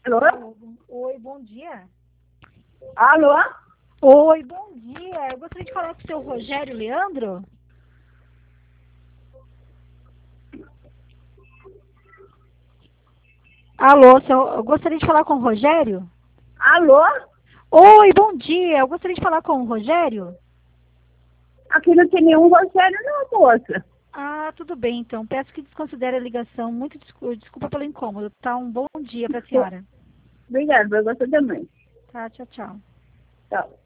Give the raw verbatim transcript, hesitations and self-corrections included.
Alô? Alô, bom- Oi, bom dia. Alô? Oi, bom dia. Eu gostaria de falar com o seu Rogério Leandro. Alô, seu, eu gostaria de falar com o Rogério. Alô? Oi, bom dia. Eu gostaria de falar com o Rogério. Aqui não tem nenhum Rogério, não, moça. Ah, tudo bem, então. Peço que desconsidere a ligação. Muito desculpa, desculpa pelo incômodo, tá? Um bom dia para a senhora. Obrigada, pra você também. Tá, tchau, tchau. Tchau.